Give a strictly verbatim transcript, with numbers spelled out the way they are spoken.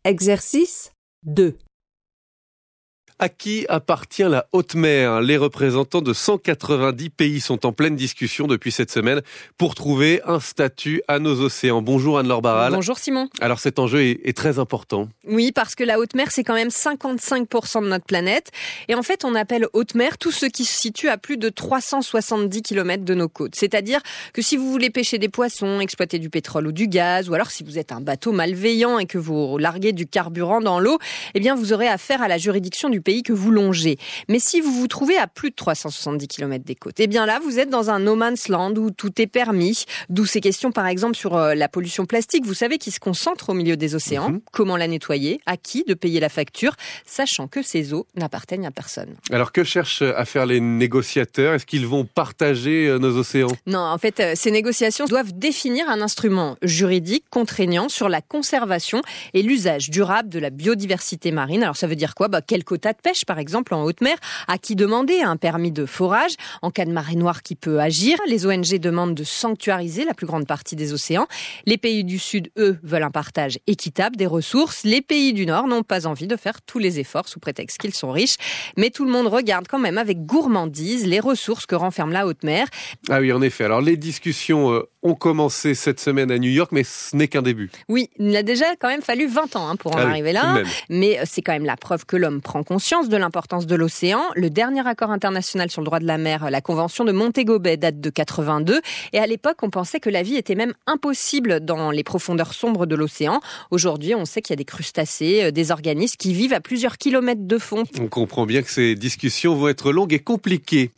Exercice deux. À qui appartient la haute mer ? Les représentants de cent quatre-vingt-dix pays sont en pleine discussion depuis cette semaine pour trouver un statut à nos océans. Bonjour Anne-Laure Barral. Bonjour Simon. Alors cet enjeu est, est très important. Oui, parce que la haute mer, c'est quand même cinquante-cinq pour cent de notre planète. Et en fait, on appelle haute mer tout ce qui se situe à plus de trois cent soixante-dix kilomètres de nos côtes. C'est-à-dire que si vous voulez pêcher des poissons, exploiter du pétrole ou du gaz, ou alors si vous êtes un bateau malveillant et que vous larguez du carburant dans l'eau, eh bien vous aurez affaire à la juridiction du pays que vous longez. Mais si vous vous trouvez à plus de trois cent soixante-dix kilomètres des côtes, eh bien là, vous êtes dans un no man's land où tout est permis. D'où ces questions, par exemple, sur euh, la pollution plastique, vous savez, qui se concentre au milieu des océans. Mmh. Comment la nettoyer ? À qui de payer la facture ? Sachant que ces eaux n'appartiennent à personne. Alors que cherchent à faire les négociateurs ? Est-ce qu'ils vont partager euh, nos océans ? Non, en fait, euh, ces négociations doivent définir un instrument juridique contraignant sur la conservation et l'usage durable de la biodiversité marine. Alors ça veut dire quoi ? Bah, quel quota de pêche, par exemple, en haute mer, à qui demander un permis de forage en cas de marée noire qui peut agir. Les O N G demandent de sanctuariser la plus grande partie des océans. Les pays du Sud, eux, veulent un partage équitable des ressources. Les pays du Nord n'ont pas envie de faire tous les efforts sous prétexte qu'ils sont riches. Mais tout le monde regarde quand même avec gourmandise les ressources que renferme la haute mer. Ah oui, en effet. Alors les discussions euh, ont commencé cette semaine à New York, mais ce n'est qu'un début. Oui, il a déjà quand même fallu vingt ans hein, pour en ah arriver oui, là. Mais c'est quand même la preuve que l'homme prend conscience de l'importance de l'océan. Le dernier accord international sur le droit de la mer, la convention de Montego Bay, date de quatre-vingt-deux. Et à l'époque, on pensait que la vie était même impossible dans les profondeurs sombres de l'océan. Aujourd'hui, on sait qu'il y a des crustacés, des organismes qui vivent à plusieurs kilomètres de fond. On comprend bien que ces discussions vont être longues et compliquées.